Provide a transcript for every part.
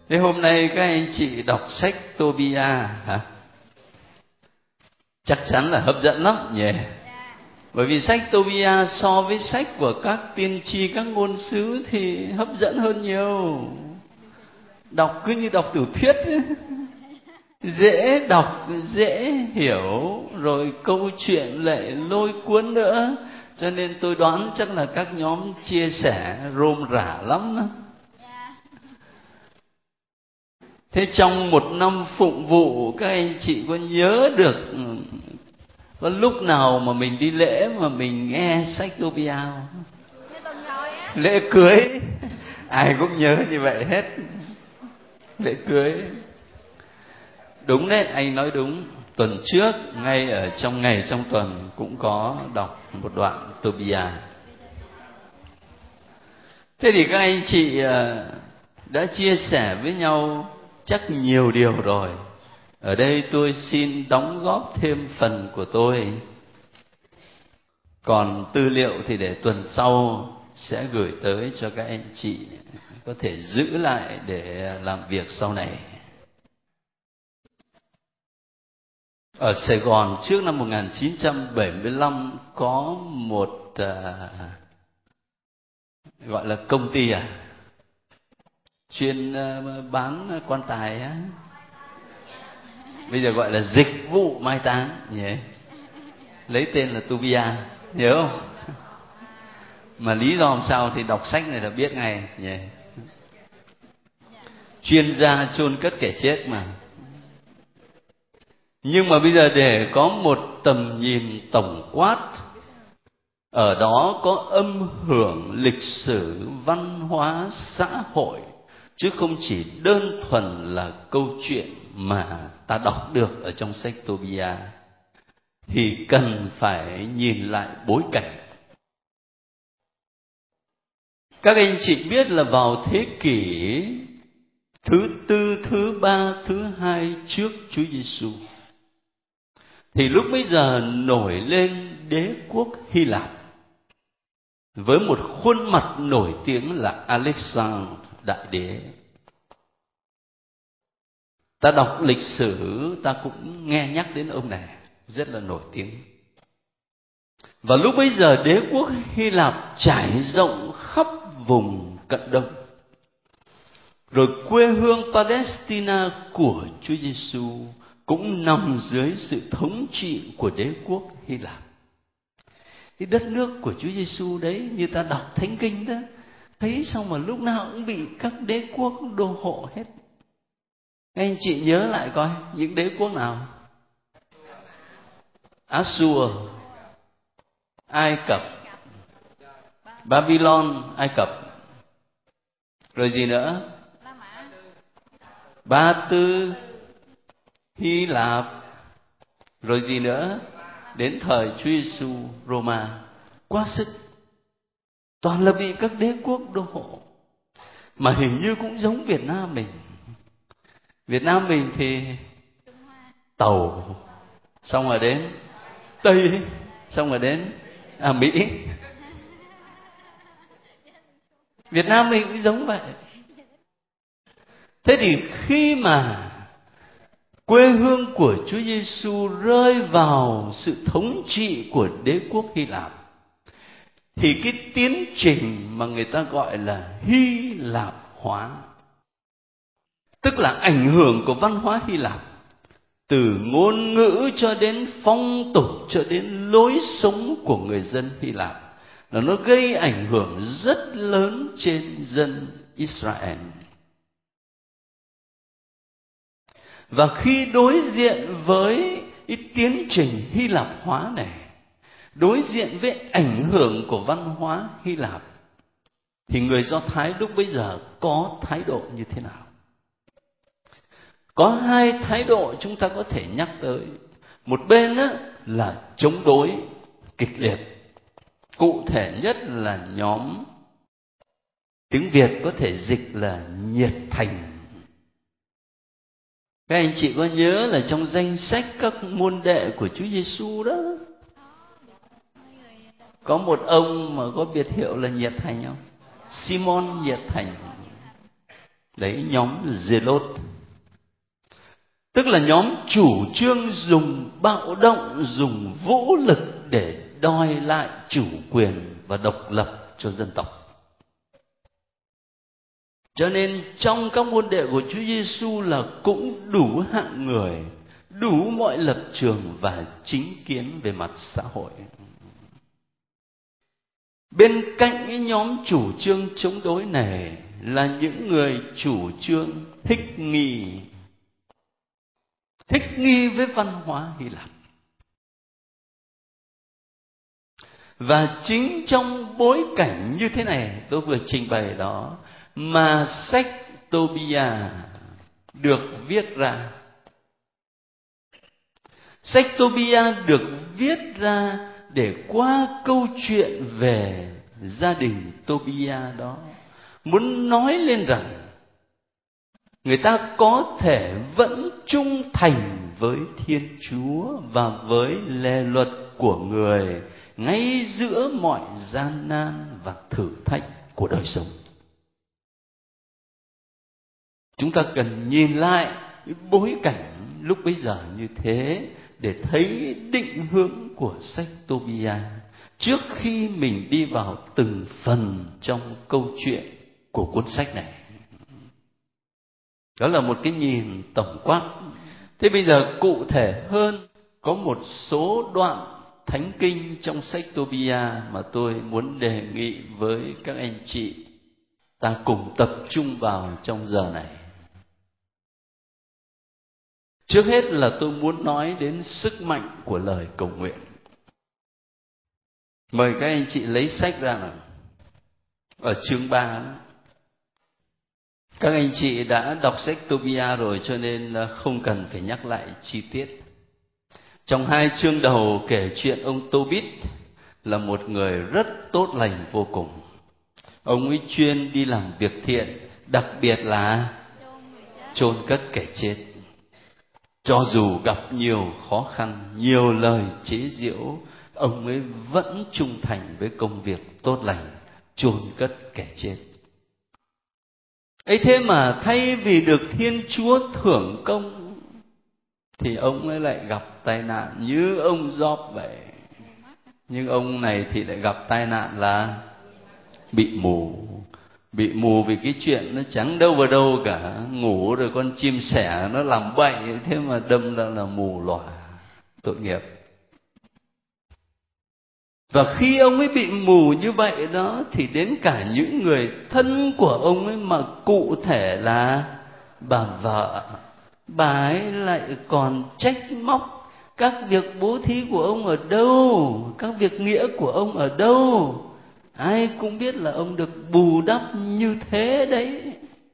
Thế hôm nay các anh chị đọc sách Tobia hả? Chắc chắn là hấp dẫn lắm nhỉ? Bởi vì sách Tobia so với sách của các tiên tri, các ngôn sứ thì hấp dẫn hơn nhiều. Đọc cứ như đọc tiểu thuyết ấy. Dễ đọc, dễ hiểu, rồi câu chuyện lại lôi cuốn nữa. Cho nên tôi đoán chắc là các nhóm chia sẻ rôm rả lắm đó. Thế trong một năm phụng vụ, các anh chị có nhớ được có lúc nào mà mình đi lễ mà mình nghe sách Tobia không? Lễ cưới, ai cũng nhớ như vậy hết. Lễ cưới. Đúng đấy, anh nói đúng. Tuần trước, ngay ở trong ngày trong tuần cũng có đọc một đoạn Tobia. Thế thì các anh chị đã chia sẻ với nhau chắc nhiều điều rồi. Ở đây tôi xin đóng góp thêm phần của tôi. Còn tư liệu thì để tuần sau sẽ gửi tới cho các anh chị có thể giữ lại để làm việc sau này. Ở Sài Gòn trước năm 1975 có một gọi là công ty chuyên bán quan tài á. Bây giờ gọi là dịch vụ mai táng nhỉ? Lấy tên là Tobia, nhớ không? Mà lý do làm sao thì đọc sách này là biết ngay nhỉ? Chuyên gia chôn cất kẻ chết mà. Nhưng mà bây giờ để có một tầm nhìn tổng quát, ở đó có âm hưởng lịch sử, văn hóa, xã hội, chứ không chỉ đơn thuần là câu chuyện mà ta đọc được ở trong sách Tobia, thì cần phải nhìn lại bối cảnh. Các anh chị biết là vào thế kỷ thứ tư, thứ ba, thứ hai trước Chúa Giêsu, thì lúc bấy giờ nổi lên đế quốc Hy Lạp với một khuôn mặt nổi tiếng là Alexander Đại Đế. Ta đọc lịch sử ta cũng nghe nhắc đến ông này, rất là nổi tiếng. Và lúc bấy giờ đế quốc Hy Lạp trải rộng khắp vùng Cận Đông. Rồi quê hương Palestine của Chúa Giêsu cũng nằm dưới sự thống trị của đế quốc Hy Lạp. Cái đất nước của Chúa Giêsu đấy, như ta đọc Thánh Kinh đó, thấy xong mà lúc nào cũng bị các đế quốc đô hộ hết. Anh chị nhớ lại coi, những đế quốc nào? Assur, Ai Cập, Babylon, Ai Cập. Rồi gì nữa? Ba Tư, Hy Lạp. Rồi gì nữa? Đến thời Chúa Giêsu, Roma. Quá sức. Toàn là bị các đế quốc đô hộ. Mà hình như cũng giống Việt Nam mình. Việt Nam mình thì Tàu, xong rồi đến Tây, xong rồi đến Mỹ. Việt Nam mình cũng giống vậy. Thế thì khi mà quê hương của Chúa Giêsu rơi vào sự thống trị của đế quốc Hy Lạp, thì cái tiến trình mà người ta gọi là Hy Lạp hóa, tức là ảnh hưởng của văn hóa Hy Lạp, từ ngôn ngữ cho đến phong tục cho đến lối sống của người dân Hy Lạp, là nó gây ảnh hưởng rất lớn trên dân Israel. Và khi đối diện với cái tiến trình Hy Lạp hóa này, đối diện với ảnh hưởng của văn hóa Hy Lạp, thì người Do Thái lúc bấy giờ có thái độ như thế nào? Có hai thái độ chúng ta có thể nhắc tới. Một bên là chống đối kịch liệt, cụ thể nhất là nhóm tiếng Việt có thể dịch là nhiệt thành. Các anh chị có nhớ là trong danh sách các môn đệ của Chúa Giêsu đó, có một ông mà có biệt hiệu là nhiệt thành không? Simon nhiệt thành. Đấy, nhóm Zealot. Tức là nhóm chủ trương dùng bạo động, dùng vũ lực để đòi lại chủ quyền và độc lập cho dân tộc. Cho nên trong các môn đệ của Chúa Giêsu là cũng đủ hạng người, đủ mọi lập trường và chính kiến về mặt xã hội. Bên cạnh cái nhóm chủ trương chống đối này là những người chủ trương thích nghi với văn hóa Hy Lạp. Và chính trong bối cảnh như thế này tôi vừa trình bày đó mà sách Tobia được viết ra. Sách Tobia được viết ra để qua câu chuyện về gia đình Tobia đó muốn nói lên rằng người ta có thể vẫn trung thành với Thiên Chúa và với lề luật của người ngay giữa mọi gian nan và thử thách của đời sống. Chúng ta cần nhìn lại bối cảnh lúc bấy giờ như thế để thấy định hướng của sách Tobia trước khi mình đi vào từng phần trong câu chuyện của cuốn sách này. Đó là một cái nhìn tổng quát. Thế bây giờ cụ thể hơn, có một số đoạn thánh kinh trong sách Tobia mà tôi muốn đề nghị với các anh chị ta cùng tập trung vào trong giờ này. Trước hết là tôi muốn nói đến sức mạnh của lời cầu nguyện. Mời các anh chị lấy sách ra nào. Ở chương 3 đó. Các anh chị đã đọc sách Tobia rồi cho nên không cần phải nhắc lại chi tiết. Trong 2 chương đầu kể chuyện ông Tobit là một người rất tốt lành vô cùng. Ông ấy chuyên đi làm việc thiện, đặc biệt là chôn cất kẻ chết. Cho dù gặp nhiều khó khăn, nhiều lời chế giễu, ông ấy vẫn trung thành với công việc tốt lành, chôn cất kẻ chết. Ấy thế mà thay vì được Thiên Chúa thưởng công thì ông ấy lại gặp tai nạn như ông Gióp vậy. Nhưng ông này thì lại gặp tai nạn là bị mù. Bị mù vì cái chuyện nó chẳng đâu vào đâu cả. Ngủ rồi con chim sẻ nó làm bậy, thế mà đâm ra là mù lòa. Tội nghiệp. Và khi ông ấy bị mù như vậy đó thì đến cả những người thân của ông ấy, mà cụ thể là bà vợ, bà ấy lại còn trách móc các việc bố thí của ông ở đâu, các việc nghĩa của ông ở đâu. Ai cũng biết là ông được bù đắp như thế đấy.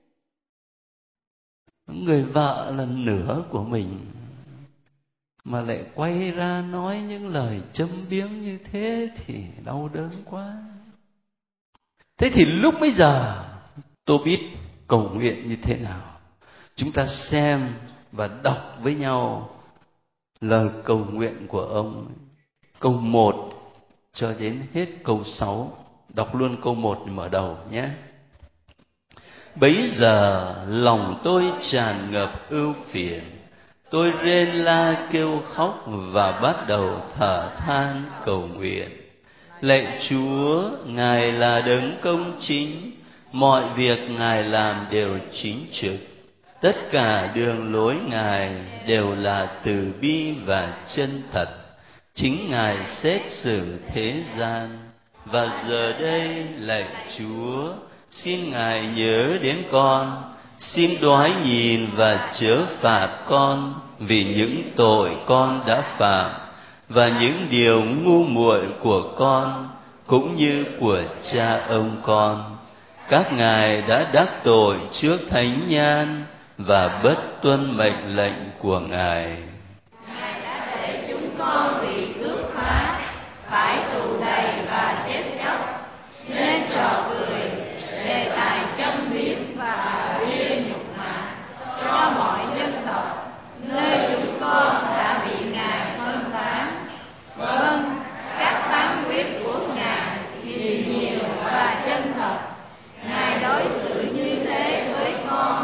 Người vợ là nửa của mình mà lại quay ra nói những lời châm biếm như thế thì đau đớn quá. Thế thì lúc bấy giờ Tobit cầu nguyện như thế nào? Chúng ta xem và đọc với nhau lời cầu nguyện của ông. Câu 1 cho đến hết câu 6. Đọc luôn câu 1 mở đầu nhé. Bấy giờ lòng tôi tràn ngập ưu phiền, tôi rên la kêu khóc và bắt đầu thở than cầu nguyện. Lạy Chúa, Ngài là đấng công chính, mọi việc Ngài làm đều chính trực. Tất cả đường lối Ngài đều là từ bi và chân thật. Chính Ngài xét xử thế gian. Và giờ đây, lạy Chúa, xin Ngài nhớ đến con, xin đoái nhìn và chớ phạt con vì những tội con đã phạm và những điều ngu muội của con cũng như của cha ông con. Các ngài đã đắc tội trước thánh nhan và bất tuân mệnh lệnh của Ngài. Ngài đã để chúng con bị cướp phá, phải tù đầy và chết chóc, nên trò cười, đề tài châm biếm và bia nhục mạ cho mọi dân tộc, nơi chúng con đã bị Ngài phân tán. Vâng, các phán quyết của Ngài thì nhiều và chân thật. Ngài đối xử như thế với con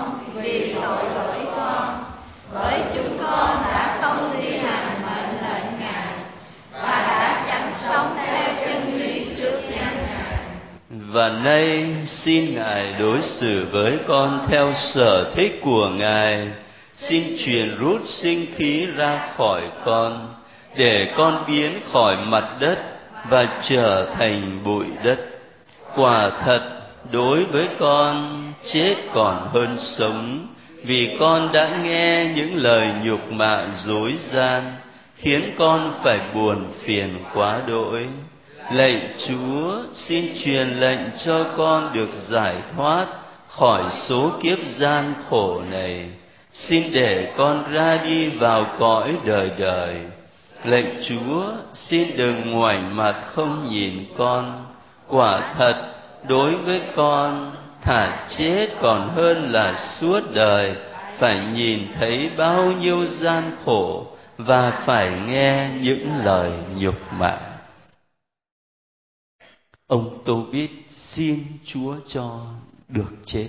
và nay xin Ngài đối xử với con theo sở thích của Ngài. Xin truyền rút sinh khí ra khỏi con, để con biến khỏi mặt đất và trở thành bụi đất. Quả thật, đối với con, chết còn hơn sống, vì con đã nghe những lời nhục mạ dối gian, khiến con phải buồn phiền quá đỗi. Lạy Chúa, xin truyền lệnh cho con được giải thoát khỏi số kiếp gian khổ này. Xin để con ra đi vào cõi đời đời. Lạy Chúa, xin đừng ngoảnh mặt không nhìn con. Quả thật, đối với con, thà chết còn hơn là suốt đời phải nhìn thấy bao nhiêu gian khổ và phải nghe những lời nhục mạ. Ông Tô Bít xin Chúa cho được chết.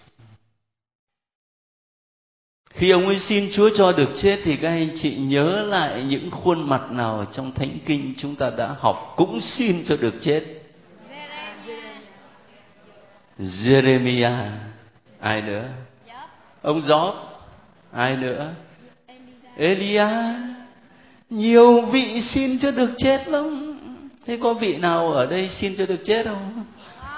Khi ông ấy xin Chúa cho được chết thì các anh chị nhớ lại những khuôn mặt nào trong Thánh Kinh chúng ta đã học cũng xin cho được chết. Jeremiah. Ai nữa? Ông Job. Ai nữa? Elia. Nhiều vị xin cho được chết lắm. Thế có vị nào ở đây xin cho được chết không?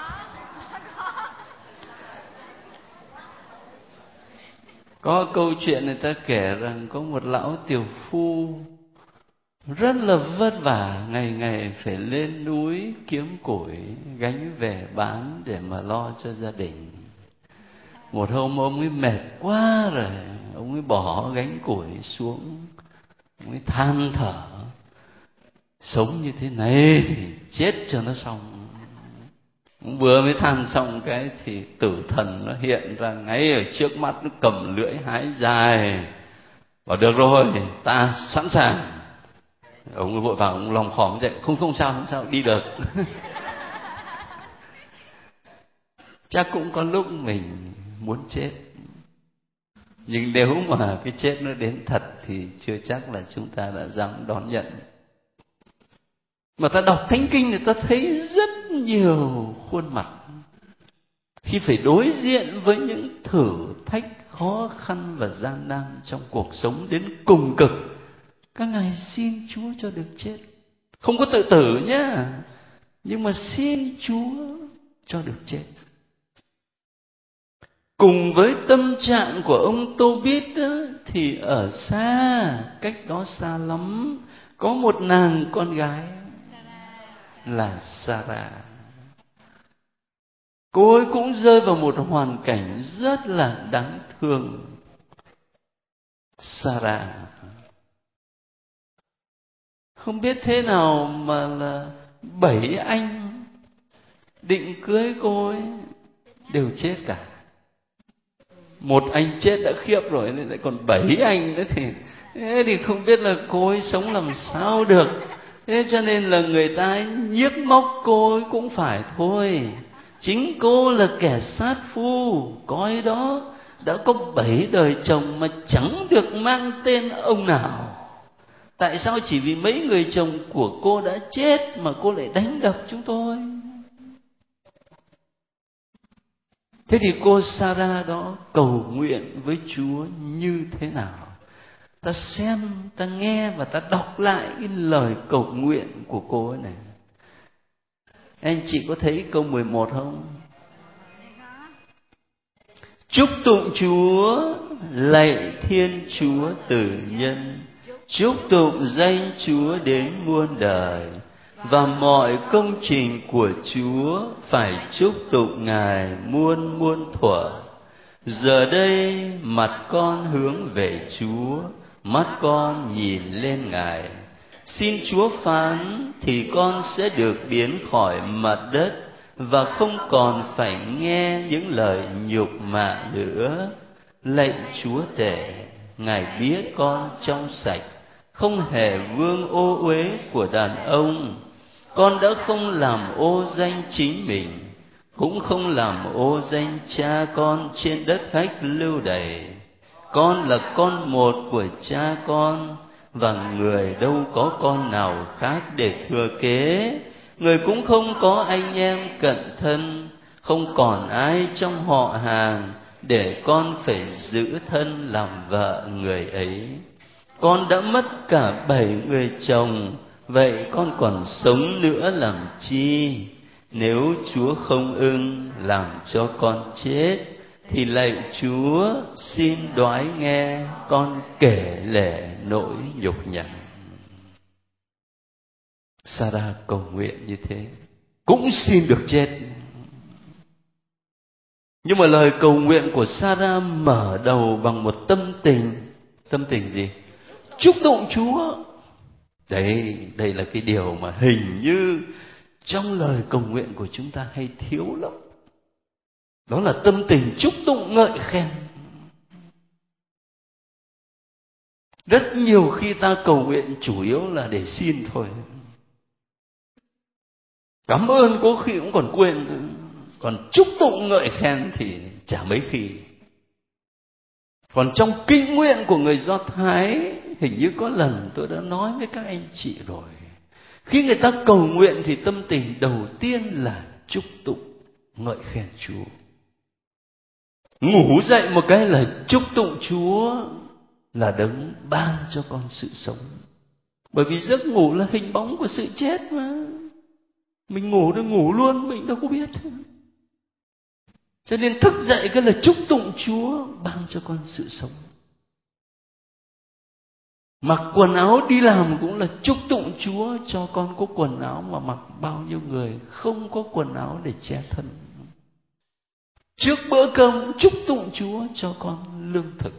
Có câu chuyện người ta kể rằng có một lão tiểu phu rất là vất vả, ngày ngày phải lên núi kiếm củi gánh về bán để mà lo cho gia đình. Một hôm ông ấy mệt quá rồi, ông ấy bỏ gánh củi xuống, ông ấy than thở: sống như thế này thì chết cho nó xong. Vừa mới than xong cái thì tử thần nó hiện ra ngay ở trước mắt, nó cầm lưỡi hái dài, bảo được rồi, ta sẵn sàng. Ông ấy vội vàng, ông lòng khom dậy: không sao, đi được. Chắc cũng có lúc mình muốn chết, nhưng nếu mà cái chết nó đến thật thì chưa chắc là chúng ta đã dám đón nhận. Mà ta đọc Thánh Kinh thì ta thấy rất nhiều khuôn mặt khi phải đối diện với những thử thách khó khăn và gian nan trong cuộc sống đến cùng cực, các ngài xin Chúa cho được chết. Không có tự tử nhá, nhưng mà xin Chúa cho được chết. Cùng với tâm trạng của ông Tô Bít thì ở xa, cách đó xa lắm, có một nàng con gái là Sarah. Cô ấy cũng rơi vào một hoàn cảnh rất là đáng thương. Sarah không biết thế nào mà là 7 anh định cưới cô ấy đều chết cả. Một anh chết đã khiếp rồi, nên lại còn 7 anh nữa thì không biết là cô ấy sống làm sao được. Thế cho nên là người ta nhiếc móc cô ấy cũng phải thôi. Chính cô là kẻ sát phu, coi đó, đã có 7 đời chồng mà chẳng được mang tên ông nào. Tại sao chỉ vì mấy người chồng của cô đã chết mà cô lại đánh đập chúng tôi? Thế thì cô Sarah đó cầu nguyện với Chúa như thế nào? Ta xem, ta nghe và ta đọc lại cái lời cầu nguyện của cô ấy này. Anh chị có thấy câu 11 không? Chúc tụng Chúa, lạy Thiên Chúa Tử Nhân, chúc tụng danh Chúa đến muôn đời, và mọi công trình của Chúa phải chúc tụng Ngài muôn muôn thuở. Giờ đây mặt con hướng về Chúa, mắt con nhìn lên Ngài. Xin Chúa phán thì con sẽ được biến khỏi mặt đất và không còn phải nghe những lời nhục mạ nữa. Lạy Chúa Tể, Ngài biết con trong sạch, không hề vương ô uế của đàn ông. Con đã không làm ô danh chính mình, cũng không làm ô danh cha con trên đất khách lưu đày. Con là con một của cha con, và người đâu có con nào khác để thừa kế. người cũng không có anh em cận thân, không còn ai trong họ hàng để con phải giữ thân làm vợ người ấy. Con đã mất cả 7 người chồng, vậy con còn sống nữa làm chi? Nếu Chúa không ưng làm cho con chết, thì lạy Chúa xin đoái nghe con kể lể nỗi nhục nhằn. Sarah cầu nguyện như thế, cũng xin được chết. Nhưng mà lời cầu nguyện của Sarah mở đầu bằng một tâm tình gì? Chúc tụng Chúa. Đây là cái điều mà hình như trong lời cầu nguyện của chúng ta hay thiếu lắm. Đó là tâm tình chúc tụng ngợi khen. Rất nhiều khi ta cầu nguyện chủ yếu là để xin thôi. Cảm ơn có khi cũng còn quên. Còn chúc tụng ngợi khen thì chả mấy khi. Còn trong kinh nguyện của người Do Thái, hình như có lần tôi đã nói với các anh chị rồi, khi người ta cầu nguyện thì tâm tình đầu tiên là chúc tụng ngợi khen Chúa. Ngủ dậy một cái là chúc tụng Chúa là đấng ban cho con sự sống. Bởi vì giấc ngủ là hình bóng của sự chết mà. Mình ngủ được ngủ luôn, mình đâu có biết. Cho nên thức dậy cái là chúc tụng Chúa ban cho con sự sống. Mặc quần áo đi làm cũng là chúc tụng Chúa cho con có quần áo mà mặc. Bao nhiêu người không có quần áo để che thân. Trước bữa cơm chúc tụng Chúa cho con lương thực.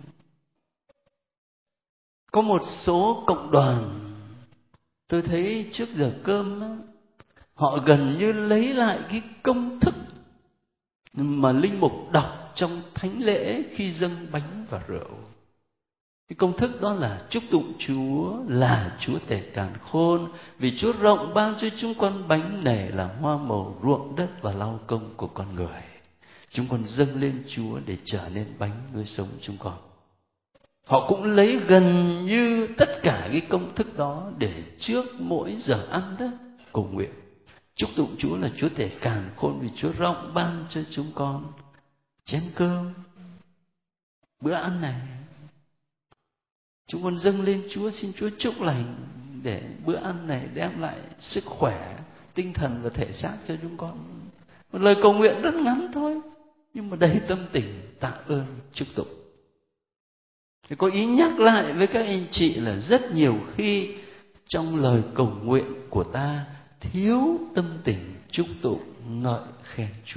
Có một số cộng đoàn tôi thấy trước giờ cơm đó, họ gần như lấy lại cái công thức mà linh mục đọc trong thánh lễ khi dâng bánh và rượu. Cái công thức đó là chúc tụng Chúa là Chúa Tể Càn Khôn, vì Chúa rộng ban cho chúng con bánh này là hoa màu ruộng đất và lao công của con người. Chúng con dâng lên Chúa để trở nên bánh nuôi sống chúng con. Họ cũng lấy gần như tất cả cái công thức đó để trước mỗi giờ ăn đó cầu nguyện. Chúc tụng Chúa là Chúa Tể Càn Khôn, vì Chúa rộng ban cho chúng con chén cơm, bữa ăn này. Chúng con dâng lên Chúa, xin Chúa chúc lành để bữa ăn này đem lại sức khỏe, tinh thần và thể xác cho chúng con. Một lời cầu nguyện rất ngắn thôi, nhưng mà đầy tâm tình tạ ơn chúc tụng. Thì có ý nhắc lại với các anh chị là rất nhiều khi trong lời cầu nguyện của ta thiếu tâm tình chúc tụng ngợi khen Chúa.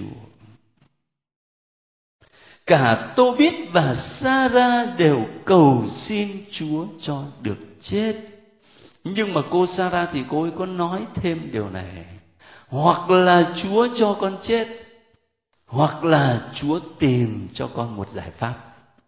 Cả Tô-bít và Sa-ra đều cầu xin Chúa cho được chết. Nhưng mà cô Sa-ra thì cô ấy có nói thêm điều này: hoặc là Chúa cho con chết, hoặc là Chúa tìm cho con một giải pháp.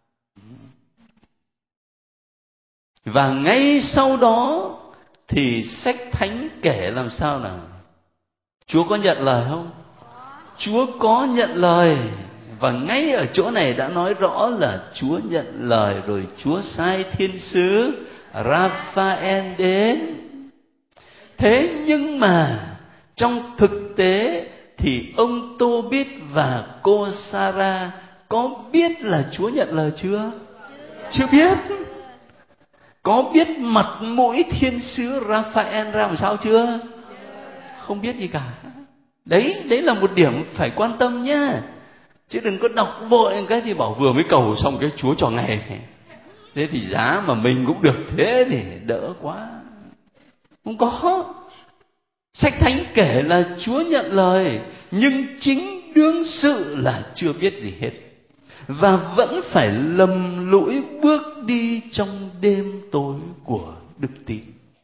Và ngay sau đó thì sách thánh kể làm sao nào? Chúa có nhận lời không? Chúa có nhận lời. Và ngay ở chỗ này đã nói rõ là Chúa nhận lời rồi. Chúa sai thiên sứ Raphael đến. Thế nhưng mà trong thực tế thì ông Tô-bít và cô Sa-ra có biết là Chúa nhận lời chưa? Chưa biết. Có biết mặt mũi thiên sứ Raphael ra làm sao chưa? Không biết gì cả. Đấy là một điểm phải quan tâm nhá. Chứ đừng có đọc vội cái thì bảo vừa mới cầu xong cái Chúa cho ngày. Thế thì giá mà mình cũng được thế thì đỡ quá. Không có. Sách thánh kể là Chúa nhận lời, nhưng chính đương sự là chưa biết gì hết, và vẫn phải lầm lũi bước đi trong đêm tối của đức tin.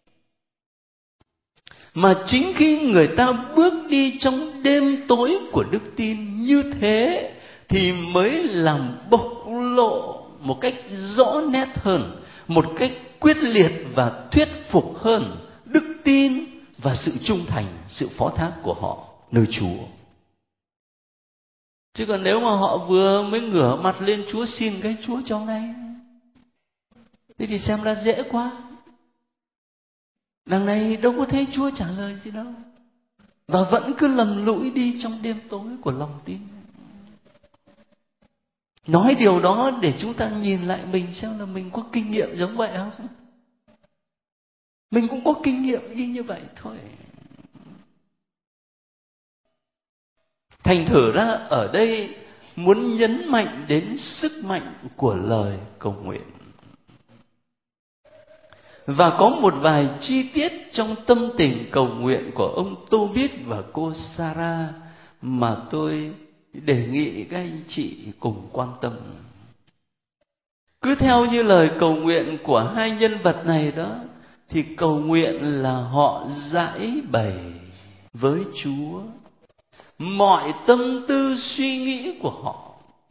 Mà chính khi người ta bước đi trong đêm tối của đức tin như thế thì mới làm bộc lộ một cách rõ nét hơn, một cách quyết liệt và thuyết phục hơn đức tin và sự trung thành, sự phó thác của họ nơi Chúa. Chứ còn nếu mà họ vừa mới ngửa mặt lên Chúa xin cái Chúa cho ngay, thế thì xem ra dễ quá. Đằng này đâu có thấy Chúa trả lời gì đâu. và vẫn cứ lầm lũi đi trong đêm tối của lòng tin. Nói điều đó để chúng ta nhìn lại mình xem là mình có kinh nghiệm giống vậy không? Mình cũng có kinh nghiệm y như vậy thôi. Thành thử ra ở đây muốn nhấn mạnh đến sức mạnh của lời cầu nguyện. Và có một vài chi tiết trong tâm tình cầu nguyện của ông Tobit và cô Sarah mà tôi đề nghị các anh chị cùng quan tâm. Cứ theo như lời cầu nguyện của hai nhân vật này đó, thì cầu nguyện là họ giải bày với Chúa mọi tâm tư suy nghĩ của họ,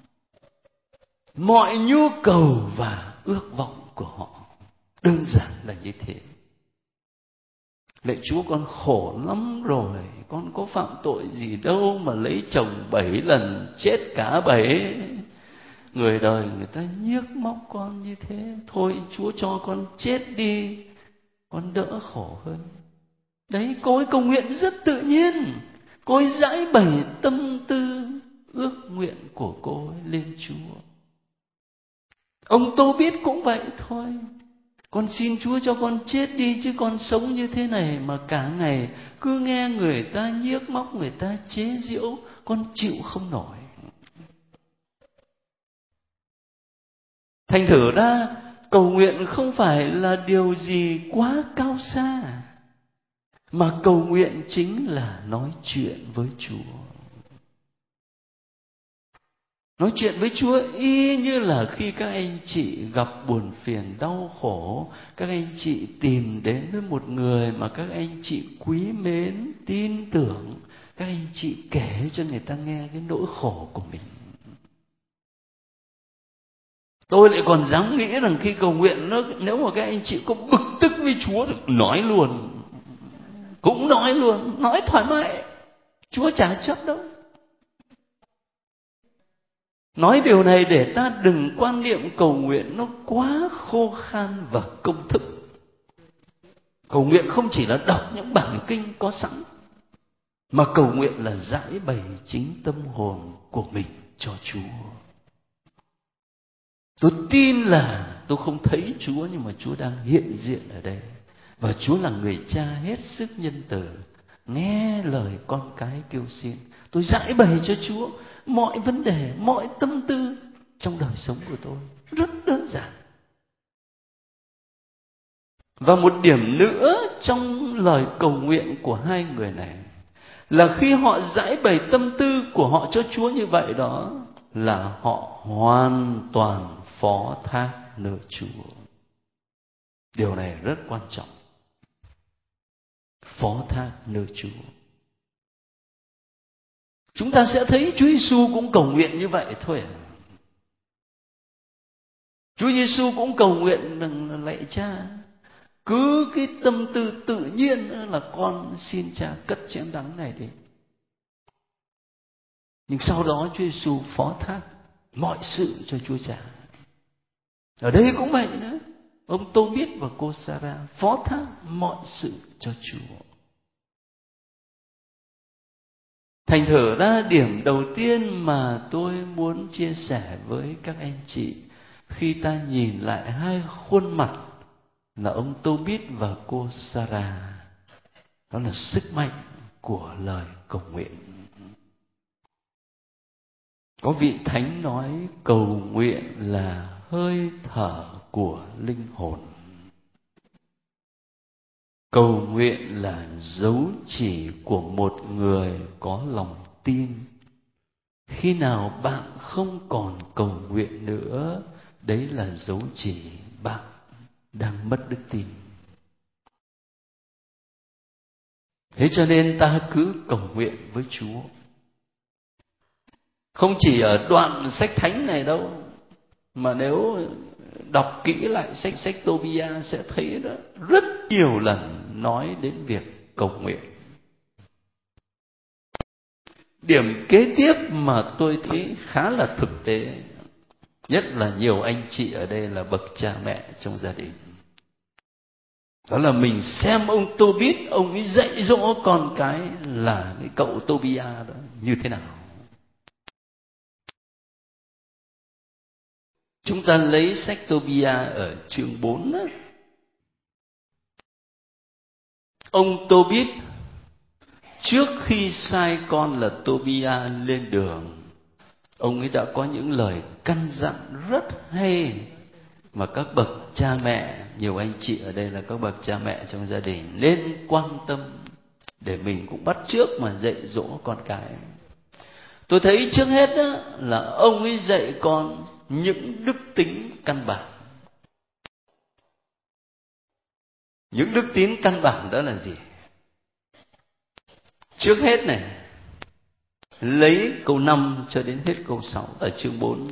mọi nhu cầu và ước vọng của họ. Đơn giản là như thế. Lạy Chúa, con khổ lắm rồi, con có phạm tội gì đâu mà lấy chồng 7 lần chết cả 7. Người đời người ta nhiếc móc con như thế. Thôi Chúa cho con chết đi, con đỡ khổ hơn. Đấy, cô ấy cầu nguyện rất tự nhiên. Cô ấy giải bày tâm tư ước nguyện của cô ấy lên Chúa. Ông Tô biết cũng vậy thôi. Con xin Chúa cho con chết đi, chứ con sống như thế này mà cả ngày cứ nghe người ta nhiếc móc, người ta chế giễu, con chịu không nổi. Thành thử ra cầu nguyện không phải là điều gì quá cao xa, mà cầu nguyện chính là nói chuyện với Chúa. Nói chuyện với Chúa y như là khi các anh chị gặp buồn phiền đau khổ, các anh chị tìm đến với một người mà các anh chị quý mến, tin tưởng, các anh chị kể cho người ta nghe cái nỗi khổ của mình. Tôi lại còn dám nghĩ rằng khi cầu nguyện, nếu mà các anh chị có bực tức với Chúa thì nói luôn, cũng nói luôn, nói thoải mái, Chúa chả chấp đâu. Nói điều này để ta đừng quan niệm cầu nguyện nó quá khô khan và công thức. Cầu nguyện không chỉ là đọc những bản kinh có sẵn, mà cầu nguyện là giải bày chính tâm hồn của mình cho Chúa. Tôi tin là tôi không thấy Chúa, nhưng mà Chúa đang hiện diện ở đây. Và Chúa là người cha hết sức nhân từ, nghe lời con cái kêu xin. Tôi giải bày cho Chúa mọi vấn đề, mọi tâm tư trong đời sống của tôi. Rất đơn giản. Và một điểm nữa trong lời cầu nguyện của hai người này là khi họ giải bày tâm tư của họ cho Chúa như vậy đó, là họ hoàn toàn phó thác nơi Chúa. Điều này rất quan trọng. Phó thác nơi Chúa. Chúng ta sẽ thấy Chúa Giêsu cũng cầu nguyện như vậy thôi à. Chúa Giêsu cũng cầu nguyện rằng lạy Cha, cứ cái tâm tư tự nhiên là con xin Cha cất chén đắng này đi. Nhưng sau đó Chúa Giêsu phó thác mọi sự cho Chúa Cha. Ở đây cũng vậy nữa. Ông Tô Biết và cô Sarah phó thác mọi sự cho Chúa. Thành thử ra điểm đầu tiên mà tôi muốn chia sẻ với các anh chị khi ta nhìn lại hai khuôn mặt là ông Tô Biết và cô Sarah, đó là sức mạnh của lời cầu nguyện. Có vị thánh nói cầu nguyện là hơi thở của linh hồn. Cầu nguyện là dấu chỉ của một người có lòng tin. Khi nào bạn không còn cầu nguyện nữa, đấy là dấu chỉ bạn đang mất đức tin. Thế cho nên ta cứ cầu nguyện với Chúa. Không chỉ ở đoạn sách thánh này đâu, mà nếu đọc kỹ lại sách Tobia sẽ thấy đó, rất nhiều lần nói đến việc cầu nguyện. Điểm kế tiếp mà tôi thấy khá là thực tế, nhất là nhiều anh chị ở đây là bậc cha mẹ trong gia đình. Đó là mình xem ông Tô-bít, ông ấy dạy dỗ con cái là cái cậu Tô-bi-a đó như thế nào. Chúng ta lấy sách Tô-bi-a ở chương 4 đó. Ông Tô-bít trước khi sai con là Tô-bi-a lên đường, ông ấy đã có những lời căn dặn rất hay mà các bậc cha mẹ, nhiều anh chị ở đây là các bậc cha mẹ trong gia đình nên quan tâm để mình cũng bắt chước mà dạy dỗ con cái. Tôi thấy trước hết đó là ông ấy dạy con những đức tính căn bản. Những đức tính căn bản đó là gì? Trước hết này, lấy câu 5 cho đến hết câu 6 ở chương 4.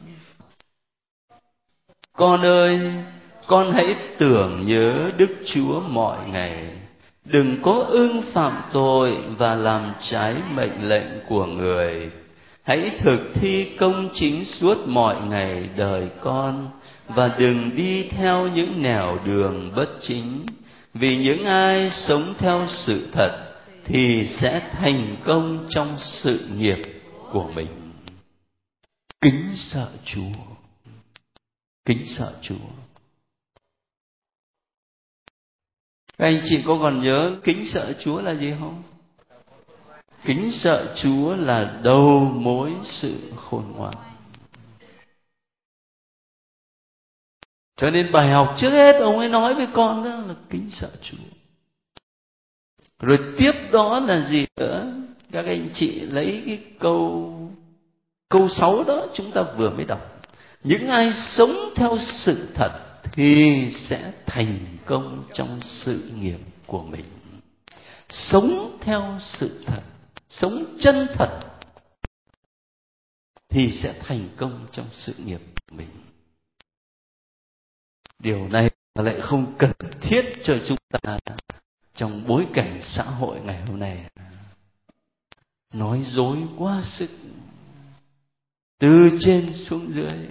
Con ơi, con hãy tưởng nhớ Đức Chúa mọi ngày, đừng có ưng phạm tội và làm trái mệnh lệnh của người. Hãy thực thi công chính suốt mọi ngày đời con, và đừng đi theo những nẻo đường bất chính. Vì những ai sống theo sự thật thì sẽ thành công trong sự nghiệp của mình. Kính sợ Chúa. Kính sợ Chúa. Các anh chị có còn nhớ kính sợ Chúa là gì không? Kính sợ Chúa là đầu mối sự khôn ngoan. Cho nên bài học trước hết ông ấy nói với con đó là kính sợ Chúa. Rồi tiếp đó là gì nữa? Các anh chị lấy cái câu 6 đó chúng ta vừa mới đọc. Những ai sống theo sự thật thì sẽ thành công trong sự nghiệp của mình. Sống theo sự thật, sống chân thật thì sẽ thành công trong sự nghiệp của mình. Điều này lại không cần thiết cho chúng ta trong bối cảnh xã hội ngày hôm nay. Nói dối quá sức, từ trên xuống dưới,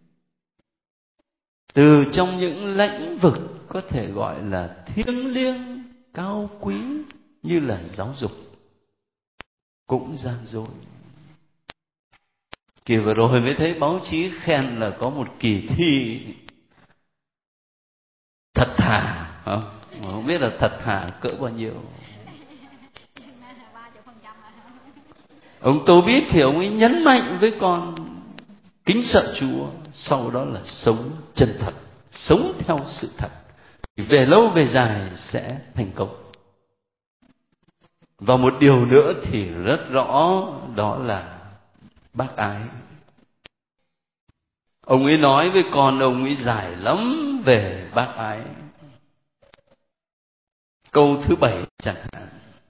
từ trong những lĩnh vực có thể gọi là thiêng liêng, cao quý như là giáo dục, cũng gian dối. Kỳ vừa rồi mới thấy báo chí khen là có một kỳ thi thật thà, không biết là thật thà cỡ bao nhiêu. Ông Tô-bít thì ông ấy nhấn mạnh với con kính sợ Chúa, sau đó là sống chân thật, sống theo sự thật, về lâu về dài sẽ thành công. Và một điều nữa thì rất rõ, đó là bác ái. Ông ấy nói với con, ông ấy dài lắm về bác ái. Câu thứ 7 chẳng hạn: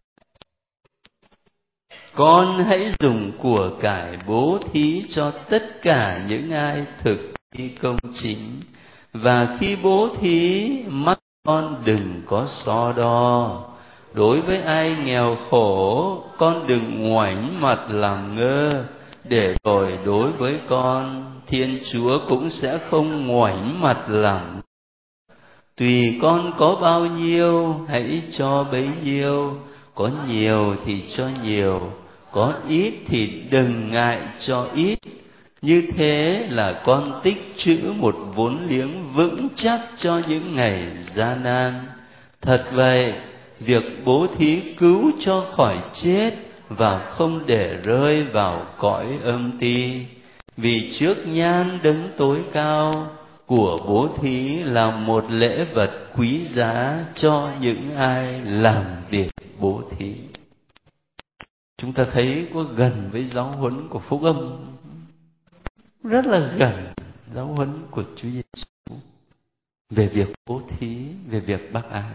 con hãy dùng của cải bố thí cho tất cả những ai thực thi công chính, và khi bố thí mắt con đừng có so đo. Đối với ai nghèo khổ, con đừng ngoảnh mặt làm ngơ, để rồi đối với con, Thiên Chúa cũng sẽ không ngoảnh mặt làm. Tùy con có bao nhiêu, hãy cho bấy nhiêu. Có nhiều thì cho nhiều, có ít thì đừng ngại cho ít. Như thế là con tích trữ một vốn liếng vững chắc cho những ngày gian nan. Thật vậy, việc bố thí cứu cho khỏi chết và không để rơi vào cõi âm ti. Vì trước nhan đấng tối cao, của bố thí là một lễ vật quý giá cho những ai làm việc bố thí. Chúng ta thấy có gần với giáo huấn của Phúc Âm, rất là gần giáo huấn của Chúa Giêsu về việc bố thí, về việc bác ái.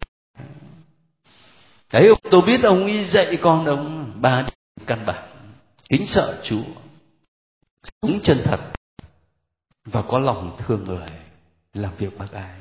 Đấy, ông Tô-bít ông ấy dạy con ông 3 điều căn bản: kính sợ Chúa, sống chân thật và có lòng thương người, làm việc bác ái.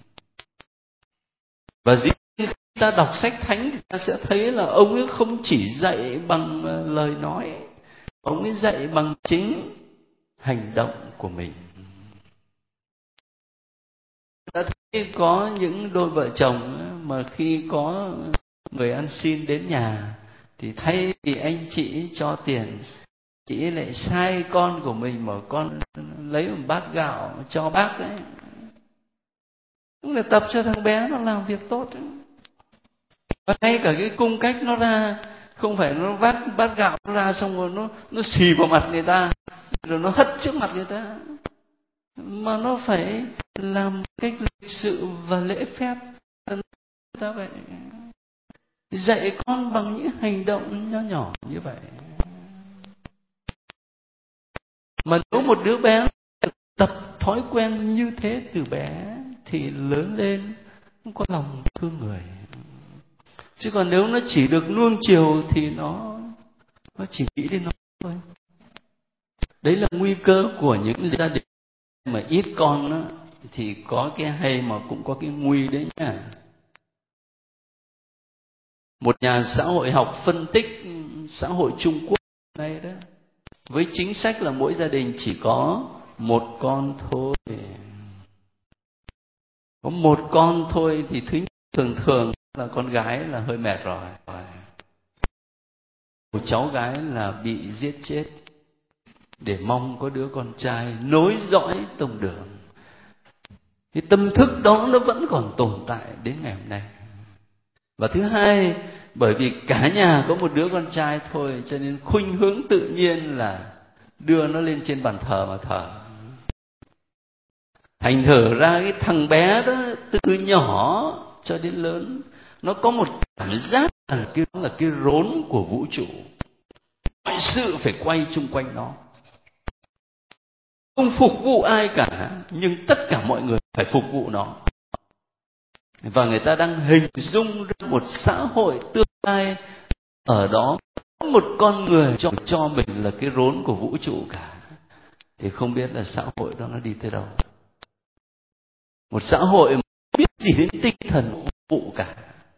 Và dĩ nhiên khi ta đọc sách thánh thì ta sẽ thấy là ông ấy không chỉ dạy bằng lời nói, ông ấy dạy bằng chính hành động của mình. đã thấy có những đôi vợ chồng mà khi có người ăn xin đến nhà thì thay vì anh chị cho tiền, chị lại sai con của mình mà con lấy một bát gạo cho bác ấy. Cũng là tập cho thằng bé nó làm việc tốt ấy. Và ngay cả cái cung cách nó ra, không phải nó vắt bát gạo nó ra xong rồi nó xì vào mặt người ta rồi nó hất trước mặt người ta, mà nó phải làm cách lịch sự và lễ phép. Ta vậy dạy con bằng những hành động nho nhỏ như vậy. Mà nếu một đứa bé tập thói quen như thế từ bé thì lớn lên không có lòng thương người. Chứ còn nếu nó chỉ được nuông chiều thì nó chỉ nghĩ đến nó thôi. Đấy là nguy cơ của những gia đình mà ít con đó, thì có cái hay mà cũng có cái nguy đấy nha. Một nhà xã hội học phân tích xã hội Trung Quốc này đó, với chính sách là mỗi gia đình chỉ có một con thôi. Có một con thôi thì thứ nhất, thường là con gái là hơi mệt rồi. Một cháu gái là bị giết chết để mong có đứa con trai nối dõi tông đường. Cái tâm thức đó nó vẫn còn tồn tại đến ngày hôm nay. Và thứ hai, bởi vì cả nhà có một đứa con trai thôi, cho nên khuynh hướng tự nhiên là đưa nó lên trên bàn thờ mà thờ. Thành thử ra cái thằng bé đó từ nhỏ cho đến lớn, nó có một cảm giác là cái rốn của vũ trụ, mọi sự phải quay chung quanh nó, không phục vụ ai cả, nhưng tất cả mọi người phải phục vụ nó. Và người ta đang hình dung ra một xã hội tương lai, ở đó có một con người cho mình là cái rốn của vũ trụ cả. Thì không biết là xã hội đó nó đi tới đâu. Một xã hội mà không biết gì đến tinh thần phục vụ cả,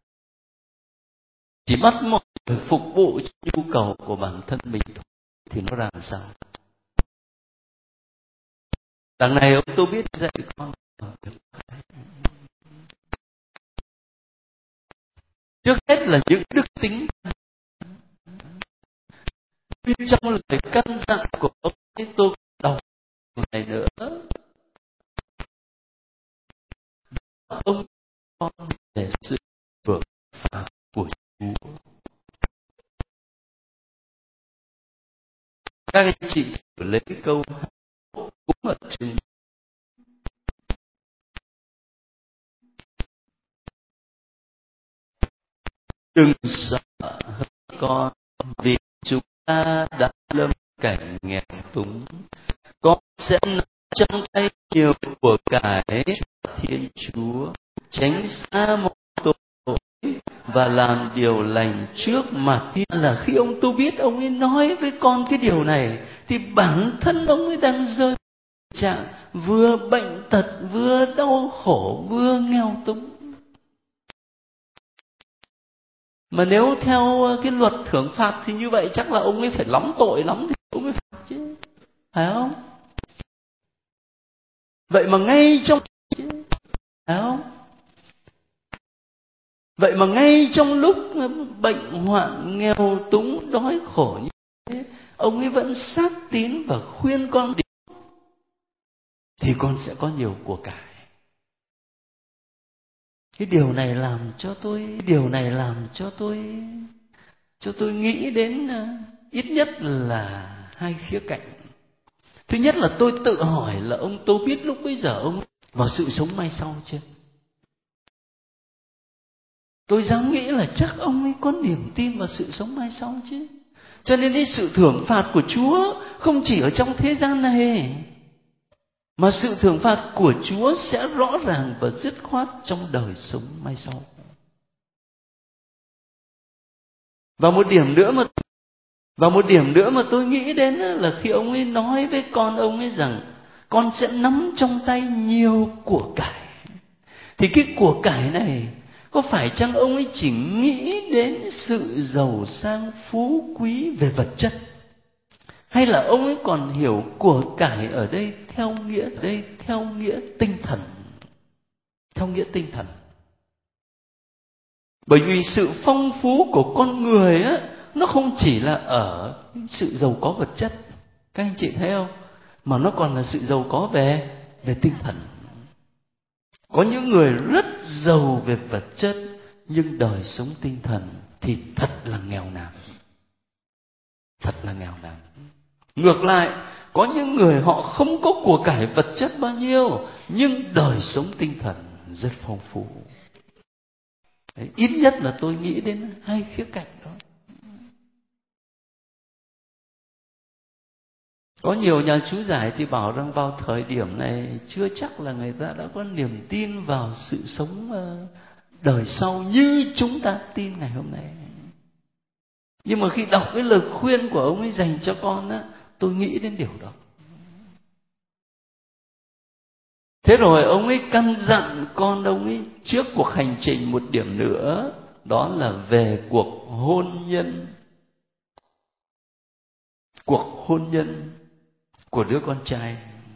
chỉ bắt mọi người phục vụ cho nhu cầu của bản thân mình thôi, thì nó làm sao? Đằng này ông tôi biết dạy con trước hết là những đức tính. Trong lời căn dặn của ông ấy, tôi đọc này nữa, ông con để sự vượng phạm của Chúa. Các anh chị lấy cái câu cũng ở trên đừng sợ con, vì chúng ta đã lâm cảnh nghèo túng, con sẽ nắm trong tay nhiều của cải Thiên Chúa, tránh xa mọi tội và làm điều lành trước mặt. Là khi ông tu biết, ông ấy nói với con cái điều này thì bản thân ông ấy đang rơi trạng vừa bệnh tật, vừa đau khổ, vừa nghèo túng. Mà nếu theo cái luật thưởng phạt thì như vậy chắc là ông ấy phải lắm tội lắm thì ông ấy phạt chứ, phải không? Vậy mà ngay trong phải không? Vậy mà ngay trong lúc bệnh hoạn, nghèo túng, đói khổ như thế, ông ấy vẫn sát tín và khuyên con thì con sẽ có nhiều của cải. Cái điều này làm cho tôi nghĩ đến ít nhất là hai khía cạnh. Thứ nhất là tôi tự hỏi là ông Tô Biết lúc bấy giờ ông vào sự sống mai sau chưa? Tôi dám nghĩ là chắc ông ấy có niềm tin vào sự sống mai sau chứ. Cho nên cái sự thưởng phạt của Chúa không chỉ ở trong thế gian này, mà sự thưởng phạt của Chúa sẽ rõ ràng và dứt khoát trong đời sống mai sau. Và một điểm nữa mà tôi nghĩ đến là khi ông ấy nói với con ông ấy rằng con sẽ nắm trong tay nhiều của cải. Thì cái của cải này có phải chăng ông ấy chỉ nghĩ đến sự giàu sang phú quý về vật chất, hay là ông ấy còn hiểu của cải ở đây theo nghĩa tinh thần? theo nghĩa tinh thần. Bởi vì sự phong phú của con người á, nó không chỉ là ở sự giàu có vật chất, các anh chị thấy không? Mà nó còn là sự giàu có về tinh thần. Có những người rất giàu về vật chất, nhưng đời sống tinh thần thì thật là nghèo nàn. Thật là nghèo nàn. Ngược lại, có những người họ không có của cải vật chất bao nhiêu, nhưng đời sống tinh thần rất phong phú. Đấy, ít nhất là tôi nghĩ đến hai khía cạnh đó. Có nhiều nhà chú giải thì bảo rằng vào thời điểm này chưa chắc là người ta đã có niềm tin vào sự sống đời sau như chúng ta tin ngày hôm nay. Nhưng mà khi đọc cái lời khuyên của ông ấy dành cho con á, tôi nghĩ đến điều đó. Thế rồi ông ấy căn dặn con ông ấy trước cuộc hành trình một điểm nữa, đó là về cuộc hôn nhân. Cuộc hôn nhân của đứa con trai.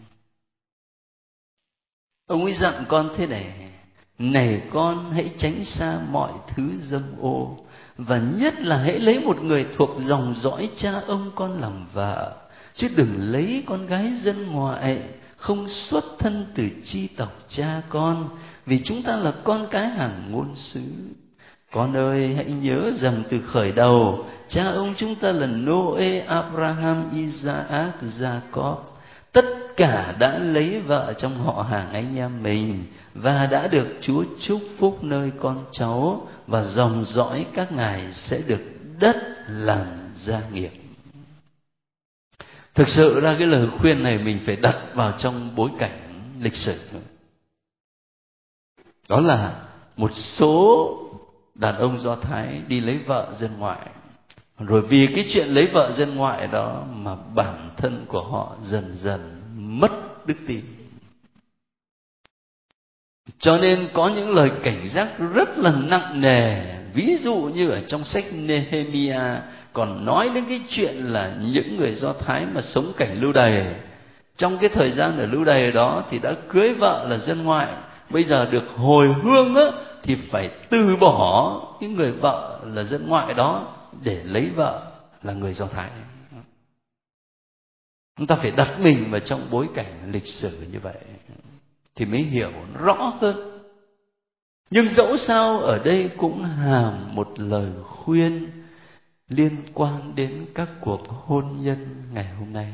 Ông ấy dặn con thế này: này con, hãy tránh xa mọi thứ dâm ô, và nhất là hãy lấy một người thuộc dòng dõi cha ông con làm vợ, chứ đừng lấy con gái dân ngoại, không xuất thân từ chi tộc cha con, vì chúng ta là con cái hàng ngôn sứ. Con ơi, hãy nhớ rằng từ khởi đầu, cha ông chúng ta là Noe, Abraham, Isaac, Jacob. Tất cả đã lấy vợ trong họ hàng anh em mình, và đã được Chúa chúc phúc nơi con cháu, và dòng dõi các ngài sẽ được đất làm gia nghiệp. Thực sự ra cái lời khuyên này mình phải đặt vào trong bối cảnh lịch sử. Đó là một số đàn ông Do Thái đi lấy vợ dân ngoại, rồi vì cái chuyện lấy vợ dân ngoại đó mà bản thân của họ dần dần mất đức tin. Cho nên có những lời cảnh giác rất là nặng nề. Ví dụ như ở trong sách Nehemia còn nói đến cái chuyện là những người Do Thái mà sống cảnh lưu đày, trong cái thời gian ở lưu đày đó thì đã cưới vợ là dân ngoại, bây giờ được hồi hương á, thì phải từ bỏ cái người vợ là dân ngoại đó để lấy vợ là người Do Thái. Chúng ta phải đặt mình vào trong bối cảnh lịch sử như vậy thì mới hiểu rõ hơn. Nhưng dẫu sao ở đây cũng hàm một lời khuyên liên quan đến các cuộc hôn nhân ngày hôm nay.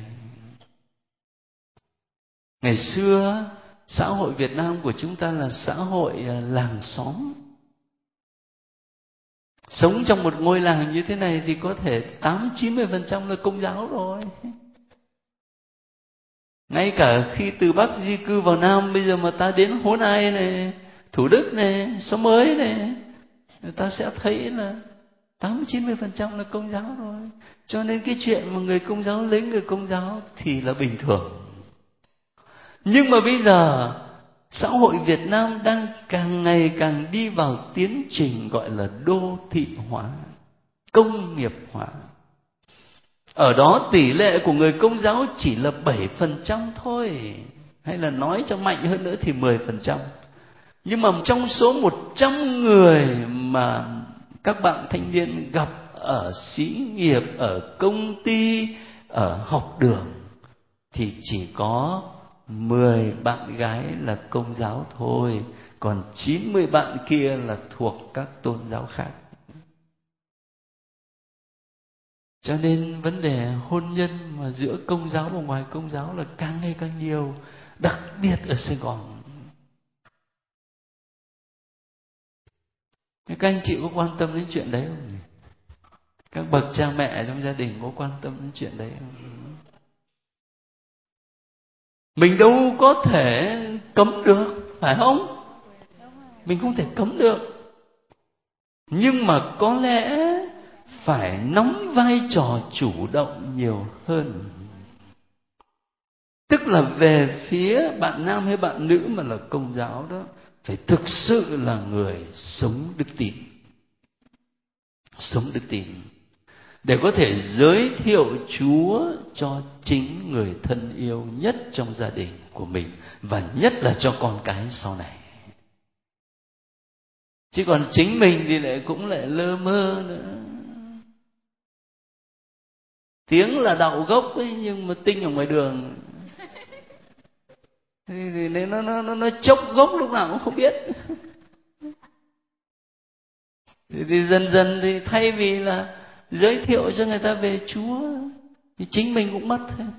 Ngày xưa, xã hội Việt Nam của chúng ta là xã hội làng xóm. Sống trong một ngôi làng như thế này thì có thể 80-90% là Công giáo rồi. Ngay cả khi từ Bắc di cư vào Nam, bây giờ mà ta đến Hố Nai này, Thủ Đức này, Xóm Mới này, người ta sẽ thấy là 80-90% là Công giáo rồi. Cho nên cái chuyện mà người Công giáo lấy người Công giáo thì là bình thường. Nhưng mà bây giờ xã hội Việt Nam đang càng ngày càng đi vào tiến trình gọi là đô thị hóa, công nghiệp hóa. Ở đó tỷ lệ của người Công giáo chỉ là 7% thôi, hay là nói cho mạnh hơn nữa thì 10%. Nhưng mà trong số 100 người mà các bạn thanh niên gặp ở xí nghiệp, ở công ty, ở học đường thì chỉ có 10 bạn gái là Công giáo thôi, còn 90 bạn kia là thuộc các tôn giáo khác. Cho nên vấn đề hôn nhân mà giữa Công giáo và ngoài Công giáo là càng ngày càng nhiều, đặc biệt ở Sài Gòn. Các anh chị có quan tâm đến chuyện đấy không? Các bậc cha mẹ trong gia đình có quan tâm đến chuyện đấy không? Mình đâu có thể cấm được, phải không? Mình không thể cấm được. Nhưng mà có lẽ phải nắm vai trò chủ động nhiều hơn. Tức là về phía bạn nam hay bạn nữ mà là Công giáo đó, phải thực sự là người sống đức tin. Sống đức tin để có thể giới thiệu Chúa cho chính người thân yêu nhất trong gia đình của mình, và nhất là cho con cái sau này. Chứ còn chính mình thì lại cũng lại lơ mơ nữa. Tiếng là đậu gốc ấy, nhưng mà tinh ở ngoài đường thì nó chốc gốc lúc nào cũng không biết. Thì dần dần thì thay vì là giới thiệu cho người ta về Chúa thì chính mình cũng mất thôi.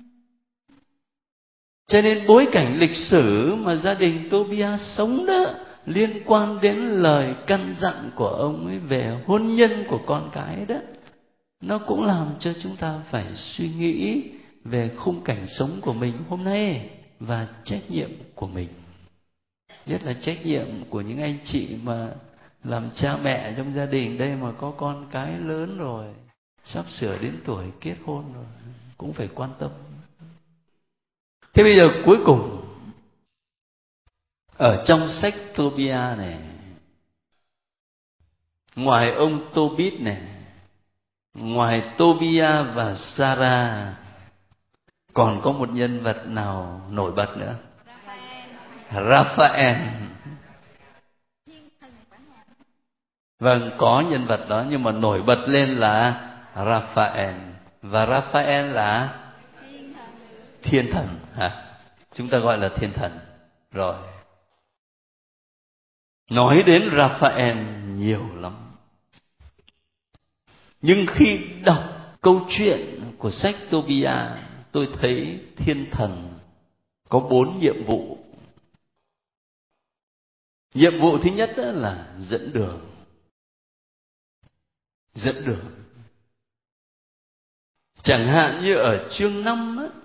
Cho nên bối cảnh lịch sử mà gia đình Tobia sống đó liên quan đến lời căn dặn của ông ấy về hôn nhân của con cái đó, nó cũng làm cho chúng ta phải suy nghĩ về khung cảnh sống của mình hôm nay và trách nhiệm của mình. Nhất là trách nhiệm của những anh chị mà làm cha mẹ trong gia đình đây, mà có con cái lớn rồi, sắp sửa đến tuổi kết hôn rồi, cũng phải quan tâm. Thế bây giờ cuối cùng, ở trong sách Tobia này, ngoài ông Tobit này, ngoài Tobia và Sarah, còn có một nhân vật nào nổi bật nữa? Raphael. Vâng, có nhân vật đó, nhưng mà nổi bật lên là Raphael. Và Raphael là thiên thần hả? Chúng ta gọi là thiên thần. Rồi, nói đến Raphael nhiều lắm. Nhưng khi đọc câu chuyện của sách Tobia, tôi thấy thiên thần có 4 nhiệm vụ. Nhiệm vụ thứ nhất là dẫn đường. Dẫn đường. Chẳng hạn như ở chương 5 á,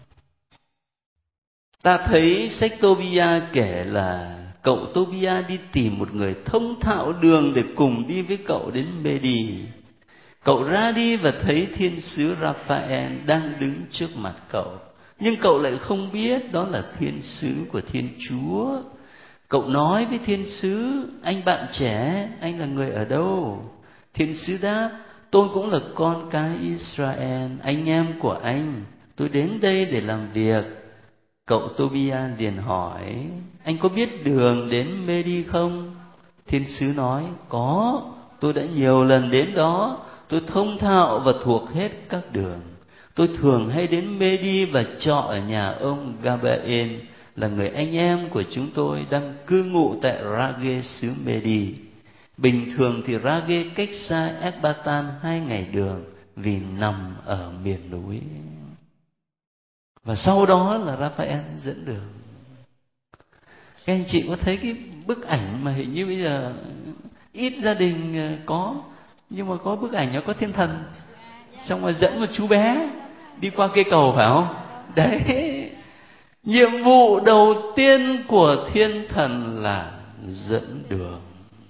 ta thấy sách Tobia kể là cậu Tobia đi tìm một người thông thạo đường để cùng đi với cậu đến Mê-đi. Cậu ra đi và thấy thiên sứ Raphael đang đứng trước mặt cậu, nhưng cậu lại không biết đó là thiên sứ của Thiên Chúa. Cậu nói với thiên sứ: anh bạn trẻ, anh là người ở đâu? Thiên sứ đáp: tôi cũng là con cái Israel, anh em của anh. Tôi đến đây để làm việc. Cậu Tobia liền hỏi: anh có biết đường đến Mê-đi không? Thiên sứ nói: có, tôi đã nhiều lần đến đó. Tôi thông thạo và thuộc hết các đường. Tôi thường hay đến Mê-đi và trọ ở nhà ông Gabael, là người anh em của chúng tôi đang cư ngụ tại Rage xứ Mê-đi. Bình thường thì Rage cách xa Ecbatan 2 ngày đường, vì nằm ở miền núi. Và sau đó là Raphael dẫn đường. Các anh chị có thấy cái bức ảnh mà hình như bây giờ ít gia đình có, nhưng mà có bức ảnh nó có thiên thần, xong rồi dẫn một chú bé đi qua cây cầu, phải không? Đấy, nhiệm vụ đầu tiên của thiên thần là dẫn đường.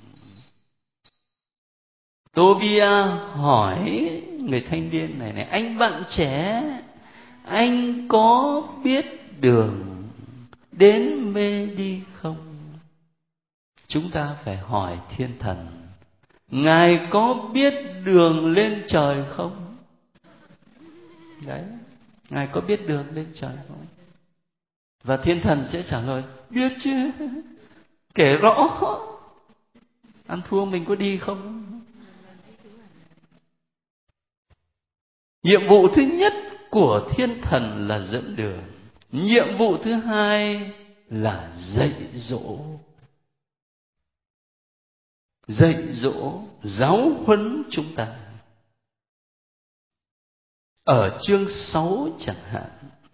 Tobia hỏi người thanh niên này: anh bạn trẻ, anh có biết đường đến Mê-đi không? Chúng ta phải hỏi thiên thần: ngài có biết đường lên trời không? Đấy, ngài có biết đường lên trời không? Và thiên thần sẽ trả lời: biết chứ, kể rõ. Ăn thua mình có đi không? Nhiệm vụ thứ nhất của thiên thần là dẫn đường. Nhiệm vụ thứ hai là dạy dỗ. Dạy dỗ, giáo huấn chúng ta. Ở chương 6 chẳng hạn,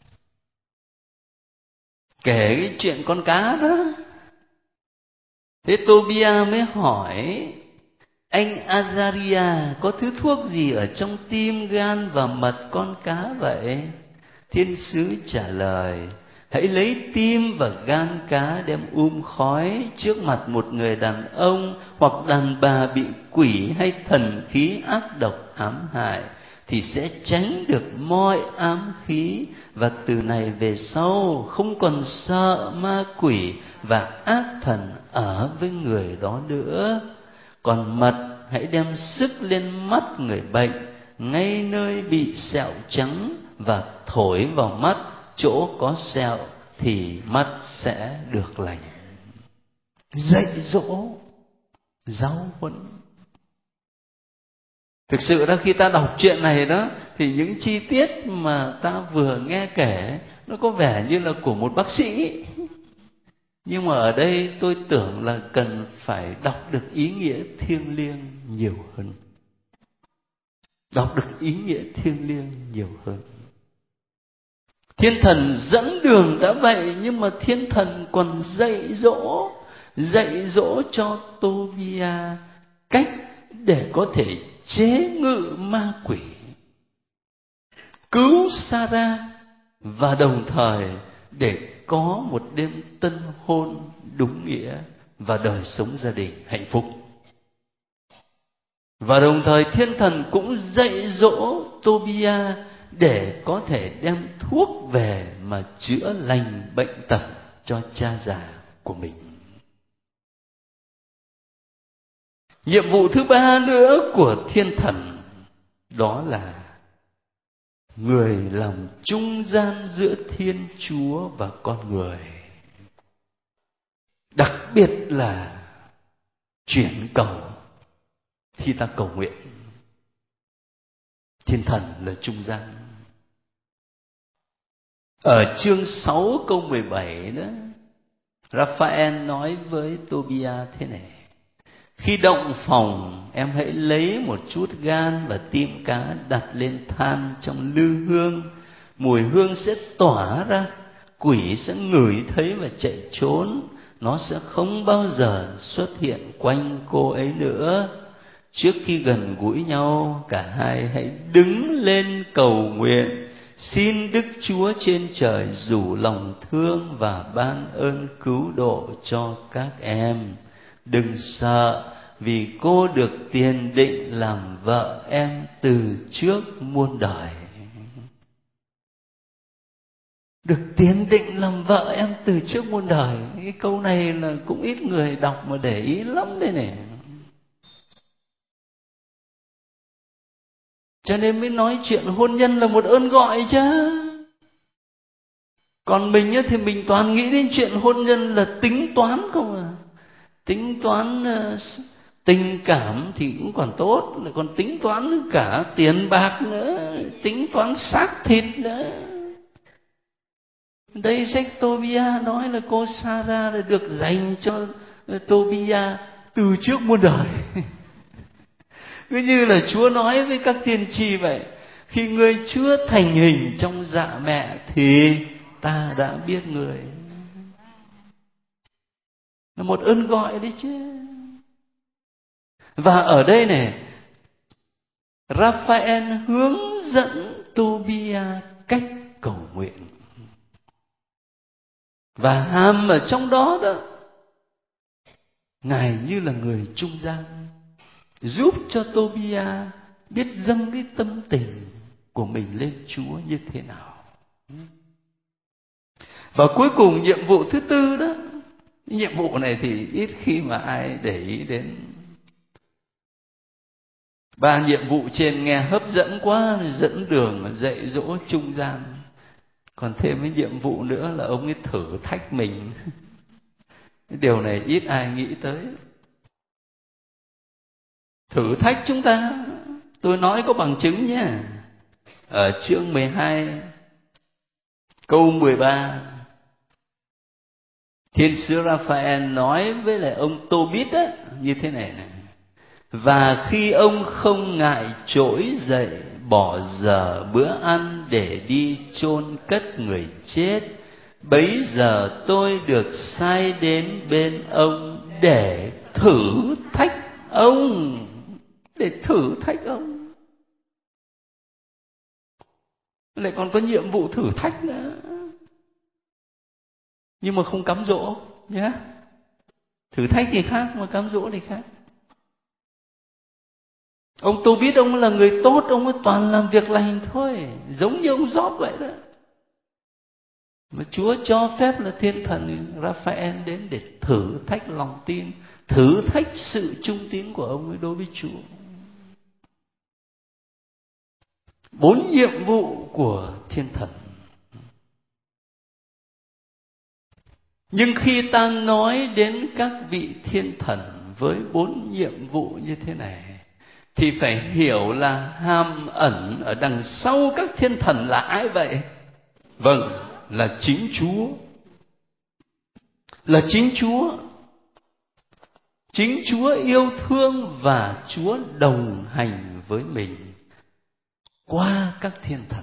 kể cái chuyện con cá đó. Thế Tobia mới hỏi: anh Azaria, có thứ thuốc gì ở trong tim, gan và mật con cá vậy? Thiên sứ trả lời: hãy lấy tim và gan cá đem khói trước mặt một người đàn ông hoặc đàn bà bị quỷ hay thần khí ác độc ám hại, thì sẽ tránh được mọi ám khí, và từ này về sau không còn sợ ma quỷ và ác thần ở với người đó nữa. Còn mật hãy đem sức lên mắt người bệnh ngay nơi bị sẹo trắng, và thổi vào mắt chỗ có sẹo, thì mắt sẽ được lành. Dạy dỗ. giáo huấn. Thực sự đó, khi ta đọc chuyện này đó, thì những chi tiết mà ta vừa nghe kể nó có vẻ như là của một bác sĩ. Nhưng mà ở đây tôi tưởng là cần phải đọc được ý nghĩa thiêng liêng nhiều hơn. Đọc được ý nghĩa thiêng liêng nhiều hơn. Thiên thần dẫn đường đã vậy, nhưng mà thiên thần còn dạy dỗ cho Tobia cách để có thể chế ngự ma quỷ, cứu Sarah, và đồng thời để có một đêm tân hôn đúng nghĩa và đời sống gia đình hạnh phúc. Và đồng thời thiên thần cũng dạy dỗ Tobia để có thể đem thuốc về mà chữa lành bệnh tật cho cha già của mình. Nhiệm vụ thứ ba nữa của thiên thần đó là người làm trung gian giữa Thiên Chúa và con người. Đặc biệt là chuyển cầu khi ta cầu nguyện. Thiên thần là trung gian. Ở chương 6 câu 17 đó, Raphael nói với Tobia thế này: khi động phòng, em hãy lấy một chút gan và tim cá đặt lên than trong lư hương. Mùi hương sẽ tỏa ra, quỷ sẽ ngửi thấy và chạy trốn. Nó sẽ không bao giờ xuất hiện quanh cô ấy nữa. Trước khi gần gũi nhau, cả hai hãy đứng lên cầu nguyện, xin Đức Chúa trên trời rủ lòng thương và ban ơn cứu độ cho các em. Đừng sợ, vì cô được tiền định làm vợ em từ trước muôn đời. Được tiền định làm vợ em từ trước muôn đời. Cái câu này là cũng ít người đọc mà để ý lắm đây này. Cho nên mới nói chuyện hôn nhân là một ơn gọi chứ. Còn mình thì mình toàn nghĩ đến chuyện hôn nhân là tính toán không à. Tính toán tình cảm thì cũng còn tốt, lại còn tính toán cả tiền bạc nữa, tính toán xác thịt nữa. Đây sách Tobia nói là cô Sarah là được dành cho Tobia từ trước muôn đời. Cứ như là Chúa nói với các tiên tri vậy: khi ngươi chưa thành hình trong dạ mẹ thì ta đã biết người. Là một ơn gọi đấy chứ. Và ở đây này, Raphael hướng dẫn Tobia cách cầu nguyện. Và hàm ở trong đó đó, Ngài như là người trung gian, giúp cho Tobia biết dâng cái tâm tình của mình lên Chúa như thế nào. Và cuối cùng nhiệm vụ thứ tư đó, nhiệm vụ này thì ít khi mà ai để ý đến. Ba nhiệm vụ trên nghe hấp dẫn quá, dẫn đường, dạy dỗ, trung gian. Còn thêm cái nhiệm vụ nữa là ông ấy thử thách mình. Cái điều này ít ai nghĩ tới. Thử thách chúng ta. Tôi nói có bằng chứng nhé. Ở chương 12 câu 13, Thiên sứ Raphael nói với lại ông Tobit á, như thế này này: và khi ông không ngại trỗi dậy bỏ giờ bữa ăn để đi chôn cất người chết, bấy giờ tôi được sai đến bên ông để thử thách ông. Để thử thách ông. Lại còn có nhiệm vụ thử thách nữa. Nhưng mà không cám dỗ nhé. Thử thách thì khác, mà cám dỗ thì khác. Ông Tobit ông là người tốt, ông ấy toàn làm việc lành thôi, giống như ông Gióp vậy đó. Mà Chúa cho phép là thiên thần Raphael đến để thử thách lòng tin, thử thách sự trung tín của ông ấy đối với Chúa. 4 nhiệm vụ của thiên thần. Nhưng khi ta nói đến các vị thiên thần với 4 nhiệm vụ như thế này, thì phải hiểu là hàm ẩn ở đằng sau các thiên thần là ai vậy? Vâng, là chính Chúa. Là chính Chúa. Chính Chúa yêu thương và Chúa đồng hành với mình qua các thiên thần.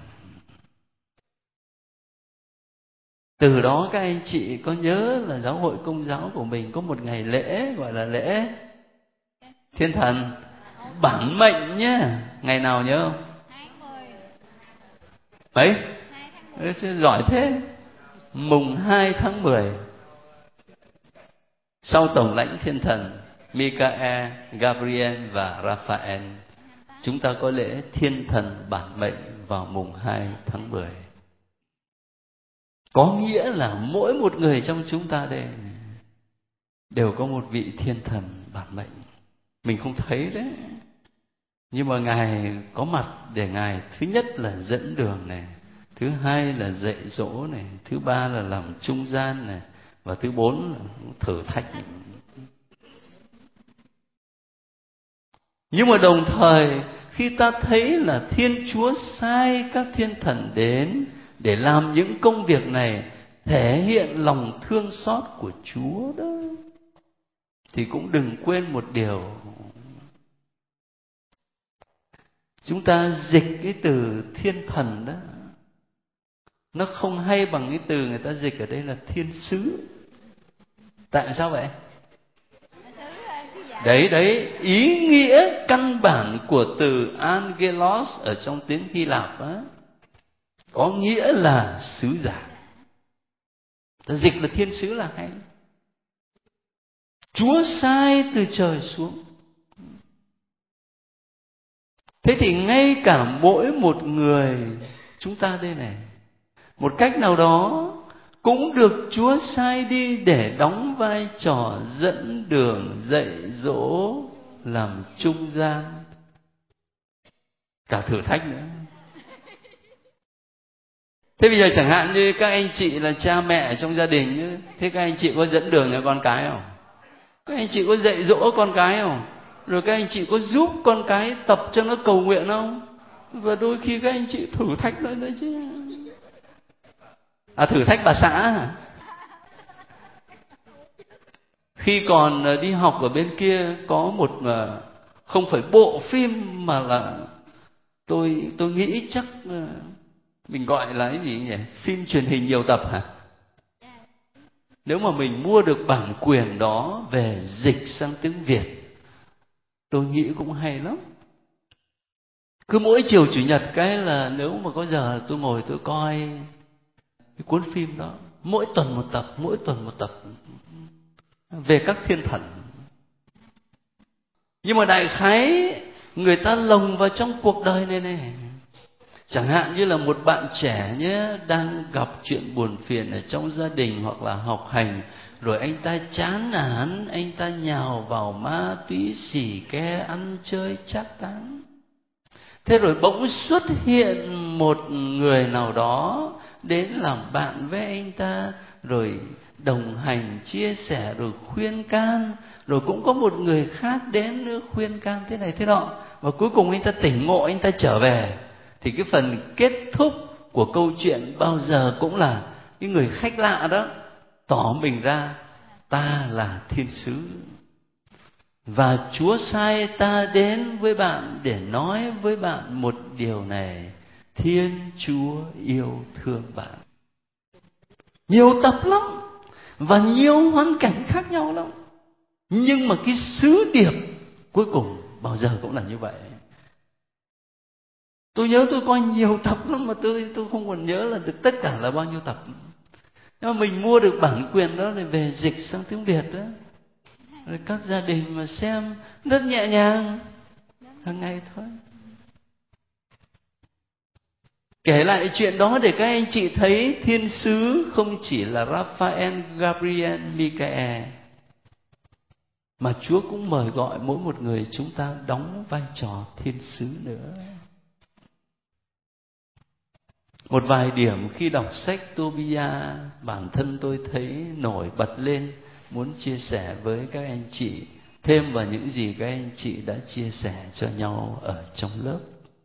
Từ đó các anh chị có nhớ là giáo hội Công giáo của mình có một ngày lễ gọi là lễ thiên thần bản mệnh nhé. Ngày nào nhớ không? Mấy? Giỏi thế. Mùng 2 tháng 10. Sau tổng lãnh thiên thần Michael, Gabriel và Raphael, chúng ta có lễ thiên thần bản mệnh vào mùng 2 tháng 10. Có nghĩa là mỗi một người trong chúng ta đây đều có một vị thiên thần bản mệnh. Mình không thấy đấy, nhưng mà Ngài có mặt để Ngài thứ nhất là dẫn đường này, thứ hai là dạy dỗ này, thứ ba là làm trung gian này, và thứ bốn là thử thách. Nhưng mà đồng thời khi ta thấy là Thiên Chúa sai các thiên thần đến để làm những công việc này, thể hiện lòng thương xót của Chúa đó, thì cũng đừng quên một điều. Chúng ta dịch cái từ thiên thần đó, nó không hay bằng cái từ người ta dịch ở đây là thiên sứ. Tại sao vậy? Đấy, ý nghĩa căn bản của từ angelos ở trong tiếng Hy Lạp á, có nghĩa là sứ giả. Ta dịch là thiên sứ là hay. Chúa sai từ trời xuống. Thế thì ngay cả mỗi một người chúng ta đây này, một cách nào đó cũng được Chúa sai đi để đóng vai trò dẫn đường, dạy dỗ, làm trung gian, cả thử thách nữa. Thế bây giờ chẳng hạn như các anh chị là cha mẹ trong gia đình, thế các anh chị có dẫn đường cho con cái không? Các anh chị có dạy dỗ con cái không? Rồi các anh chị có giúp con cái tập cho nó cầu nguyện không? Và đôi khi các anh chị thử thách nó nữa chứ. Thử thách bà xã hả? Khi còn đi học ở bên kia có một, không phải bộ phim mà là tôi nghĩ chắc mình gọi là cái gì nhỉ? Phim truyền hình nhiều tập hả? Nếu mà mình mua được bản quyền đó về dịch sang tiếng Việt, tôi nghĩ cũng hay lắm. Cứ mỗi chiều chủ nhật cái là nếu mà có giờ tôi ngồi tôi coi cái cuốn phim đó, mỗi tuần một tập về các thiên thần. Nhưng mà đại khái người ta lồng vào trong cuộc đời này. Chẳng hạn như là một bạn trẻ nhé, đang gặp chuyện buồn phiền ở trong gia đình hoặc là học hành, rồi anh ta chán nản, anh ta nhào vào ma túy, xì ke, ăn chơi trác táng. Thế rồi bỗng xuất hiện một người nào đó đến làm bạn với anh ta, rồi đồng hành, chia sẻ, rồi khuyên can. Rồi cũng có một người khác đến nữa khuyên can thế này thế nọ. Và cuối cùng anh ta tỉnh ngộ, anh ta trở về. Thì cái phần kết thúc của câu chuyện bao giờ cũng là cái người khách lạ đó tỏ mình ra, ta là thiên sứ, và Chúa sai ta đến với bạn để nói với bạn một điều này: Thiên Chúa yêu thương bạn. Nhiều tập lắm và nhiều hoàn cảnh khác nhau lắm, nhưng mà cái sứ điệp cuối cùng bao giờ cũng là như vậy. Tôi nhớ tôi coi nhiều tập lắm mà tôi không còn nhớ là được tất cả là bao nhiêu tập. Nhưng mà mình mua được bản quyền đó để về dịch sang tiếng Việt đó, rồi các gia đình mà xem rất nhẹ nhàng, hàng ngày thôi. Kể lại chuyện đó để các anh chị thấy thiên sứ không chỉ là Raphael, Gabriel, Michael, mà Chúa cũng mời gọi mỗi một người chúng ta đóng vai trò thiên sứ nữa. Một vài điểm khi đọc sách Tobia, bản thân tôi thấy nổi bật lên, muốn chia sẻ với các anh chị thêm vào những gì các anh chị đã chia sẻ cho nhau ở trong lớp.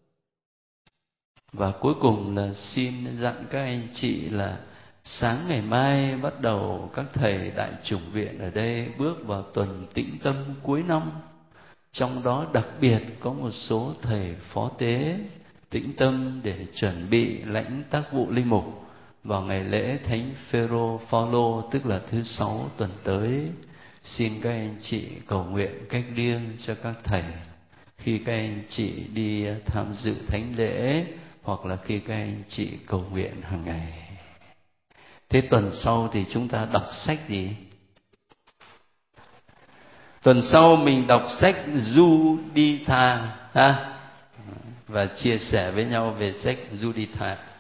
Và cuối cùng là xin dặn các anh chị là sáng ngày mai bắt đầu các thầy đại chủng viện ở đây bước vào tuần tĩnh tâm cuối năm. Trong đó đặc biệt có một số thầy phó tế tĩnh tâm để chuẩn bị lãnh tác vụ linh mục vào ngày lễ Thánh Phêrô Phaolô, tức là thứ 6 tuần tới. Xin các anh chị cầu nguyện cách riêng cho các thầy khi các anh chị đi tham dự thánh lễ, hoặc là khi các anh chị cầu nguyện hàng ngày. Thế tuần sau thì chúng ta đọc sách gì? Tuần sau mình đọc sách Juditha ha, và chia sẻ với nhau về sách Juditha.